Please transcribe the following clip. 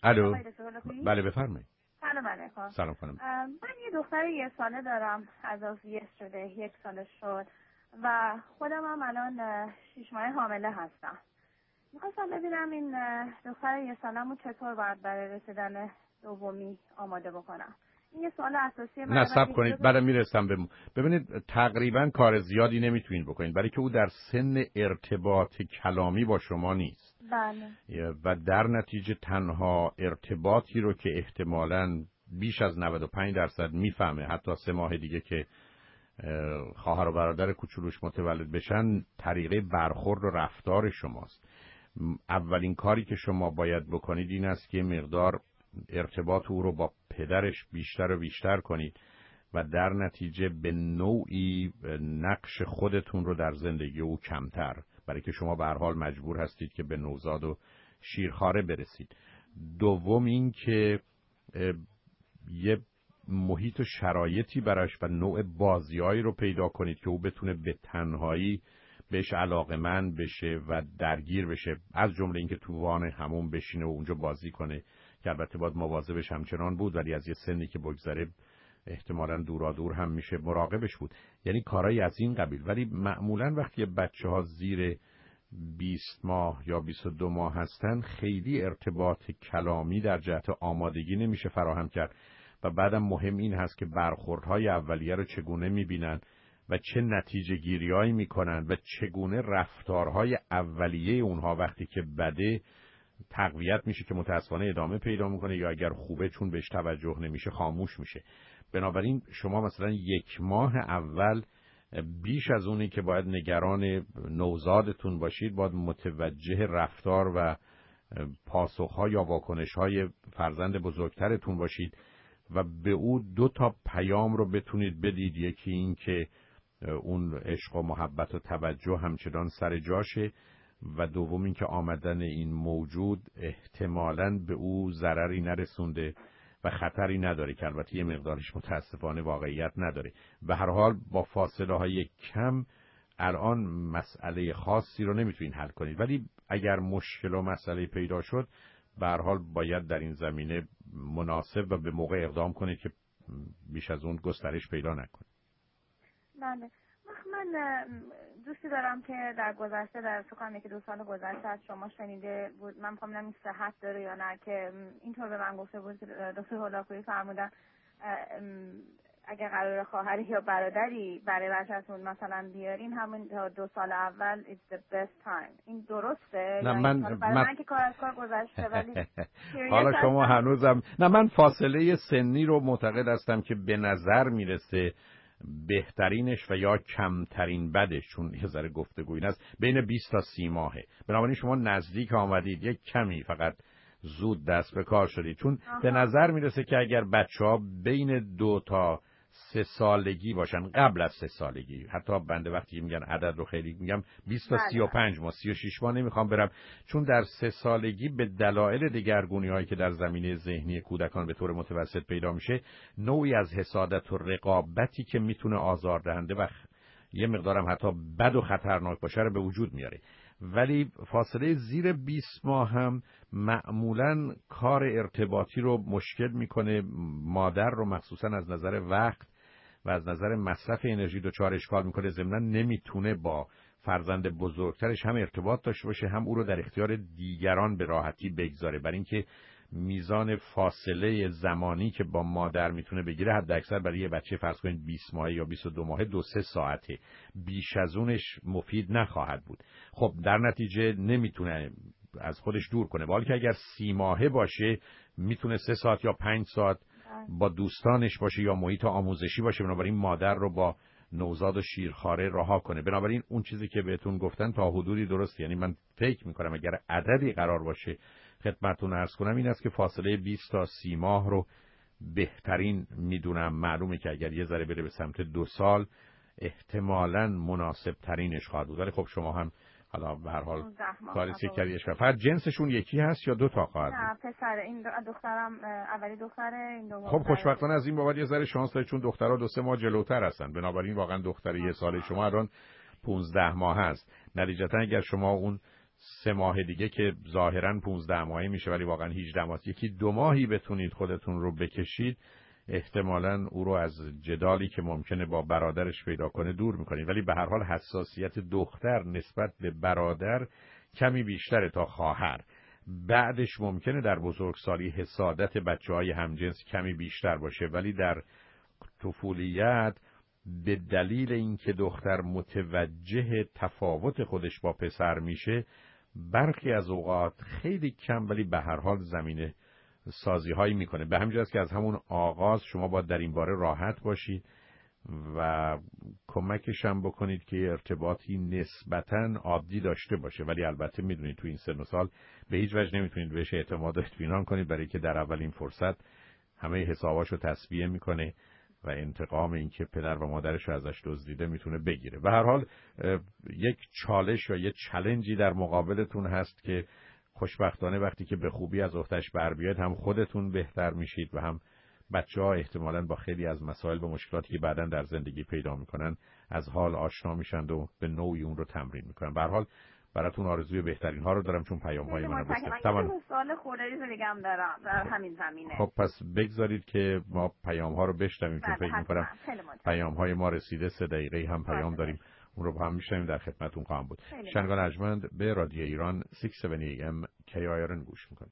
الو. بله بفرمایید. سلام علیکم. سلام خانم. من یه دختر 1 ساله دارم از yesterday 1 سال شد و خودم هم الان 6 ماه حامله هستم. میخواستم ببینم این دختر 1 سالمو چطور باید برای رسیدن دومی آماده بکنم. این یه سوال اساسی من. نه صبر کنید بعد میرسم به ببینید تقریبا کار زیادی نمیتونین بکنید برای که او در سن ارتباط کلامی با شما نیست. بله. و در نتیجه تنها ارتباطی رو که احتمالاً بیش از 95% میفهمه حتی 3 ماه دیگه که خواهر و برادر کوچولوش متولد بشن طریقه برخورد و رفتار شماست. اولین کاری که شما باید بکنید این است که مقدار ارتباط او رو با پدرش بیشتر و بیشتر کنید و در نتیجه به نوعی نقش خودتون رو در زندگی او کمتر، برای که شما به هر حال مجبور هستید که به نوزاد و شیرخواره برسید. دوم این که یه محیط و شرایطی براش و نوع بازیایی رو پیدا کنید که او بتونه به تنهایی بهش علاقه‌مند بشه و درگیر بشه، از جمله اینکه تو وان حموم بشینه و اونجا بازی کنه که البته باید مواظبش همچنان بود، ولی از یه سنی که بگذره احتمالاً دورادور هم میشه مراقبش بود. یعنی کارایی از این قبیل. ولی معمولاً وقتی بچه‌ها زیر 20 ماه یا 22 ماه هستن خیلی ارتباط کلامی در جهت آمادگی نمیشه فراهم کرد و بعدم مهم این هست که برخوردهای اولیه رو چگونه میبینن و چه نتیجه گیریایی میکنن و چگونه رفتارهای اولیه اونها وقتی که بده تقویت میشه که متاسفانه ادامه پیدا میکنه یا اگر خوبه چون بهش توجه نمیشه خاموش میشه. بنابراین شما مثلا 1 ماه اول بیش از اونی که باید نگران نوزادتون باشید باید متوجه رفتار و پاسخها یا واکنشهای فرزند بزرگترتون باشید و به او 2 تا پیام رو بتونید بدید. یکی این که اون عشق و محبت و توجه همچنان سر جاشه و دوم این که آمدن این موجود احتمالاً به او ضرری نرسونده و خطری نداره که البته یه مقدارش متاسفانه واقعیت نداره. به هر حال با فاصله های کم الان مسئله خاصی رو نمیتونین حل کنید، ولی اگر مشکل و مسئله پیدا شد به هر حال باید در این زمینه مناسب و به موقع اقدام کنید که بیش از اون گسترش پیدا نکنه. بله. من دوستی دارم که در گذشته در سکان 1-2 سال گذشته از شما شنیده بود. من می‌خوام ببینم این صحت داره یا نه که اینطور به من گفته بود دکتر هولاکویی فرمودن اگر قرار خواهری یا برادری برای بچه‌تون مثلا بیارین همون 2 سال اول it's the best time. این درسته؟ نه من که کار از کار گذشته ولی حالا شما هنوزم نه، من فاصله سنی رو معتقد هستم که به نظر میرسه بهترینش و یا کمترین بدش، چون یه ذره گفتگویی است، بین 20 تا 30 ماهه. بنابراین شما نزدیک آمدید، یک کمی فقط زود دست به کار شدید، چون به نظر میرسه که اگر بچه‌ها بین 2 تا 3 سالگی باشن، قبل از 3 سالگی، حتی بنده وقتی میگن عدد رو خیلی میگم 20 تا 35 ماه، 36 ماه نمیخوام برم، چون در 3 سالگی به دلایل دگرگونی‌هایی که در زمینه ذهنی کودکان به طور متوسط پیدا میشه، نوعی از حسادت و رقابتی که میتونه آزاردهنده و یه مقدارم حتی بد و خطرناک باشه رو به وجود میاره. ولی فاصله زیر 20 ماه هم معمولاً کار ارتباطی رو مشکل میکنه، مادر رو مخصوصاً از نظر وقت و از نظر مصرف انرژی دچار اشکال میکنه. ضمناً نمیتونه با فرزند بزرگترش هم ارتباط داشته باشه، هم او رو در اختیار دیگران به راحتی بگذاره، برای اینکه میزان فاصله زمانی که با مادر میتونه بگیره حد اکثر برای یه بچه فرض کنید 20 ماهه یا 22 ماهه 2-3 ساعته، بیش از اونش مفید نخواهد بود. خب در نتیجه نمیتونه از خودش دور کنه، ولی که اگر 30 ماهه باشه میتونه 3 ساعت یا 5 ساعت با دوستانش باشه یا محیط آموزشی باشه، بنابراین مادر رو با نوزاد و شیرخواره رها کنه. بنابراین اون چیزی که بهتون گفتن تا حدودی درست، یعنی من فکر میکنم اگر عددی قرار باشه خدمتتون عرض کنم این است که فاصله 20 تا 30 ماه رو بهترین میدونم. معلومه که اگر یه ذره بره به سمت 2 سال احتمالاً مناسب ترینش خواهد بود، ولی خب شما هم حالا به هر حال کاری سکریش کرد. فقط جنسشون یکی هست یا 2 تا خواهد؟ نه پسر، این دخترم اولی دختره، این دوم. خب خوشبختانه از این بابت یه ذره شانس دارید چون دخترها 2-3 ماه جلوتر هستن، بنابراین واقعا دختر 1 ساله شما الان 15 ماه هست. نتیجتا اگر شما اون 3 ماه دیگه که ظاهراً 15 ماهه میشه ولی واقعاً 18 ماه، یکی 2 ماهی بتونید خودتون رو بکشید، احتمالاً او رو از جدالی که ممکنه با برادرش پیدا کنه دور میکنید. ولی به هر حال حساسیت دختر نسبت به برادر کمی بیشتره تا خواهر. بعدش ممکنه در بزرگسالی حسادت بچه‌های همجنس کمی بیشتر باشه، ولی در طفولیت به دلیل اینکه دختر متوجه تفاوت خودش با پسر میشه، برخی از اوقات خیلی کم ولی به هر حال زمینه سازی هایی میکنه. به همین جاست که از همون آغاز شما باید در این باره راحت باشید و کمکش هم بکنید که ارتباطی نسبتاً عادی داشته باشه. ولی البته میدونید تو این سن و سال به هیچ وجه نمیتونید بهش اعتماد و اطمینان کنید، برای که در اولین فرصت همه حساباشو تسویه میکنه و انتقام این که پدر و مادرش رو ازش دزدیده میتونه بگیره. به هر حال یک چالش یا یک چالنجی در مقابلتون هست که خوشبختانه وقتی که به خوبی از اختش بر بیاد، هم خودتون بهتر میشید و هم بچه‌ها احتمالاً با خیلی از مسائل و مشکلاتی که بعداً در زندگی پیدا میکنن از حال آشنا میشن و به نوعی اون رو تمرین میکنن. به هر حال براتون آرزوی بهترین ها رو دارم، چون پیام‌های منو بسته. من سوال خودی دیگه هم دارم در همین زمینه. خب پس بگذارید که ما پیام‌ها رو بشنویم، چون فکر می‌کنم پیام‌های ما رسیده. 3 دقیقه هم پیام داریم، اون رو با هم می‌شنویم. در خدمتتون خواهم بود. شنوندگان ارجمند، به رادیو ایران 670 AM KIRN گوش می‌کنید.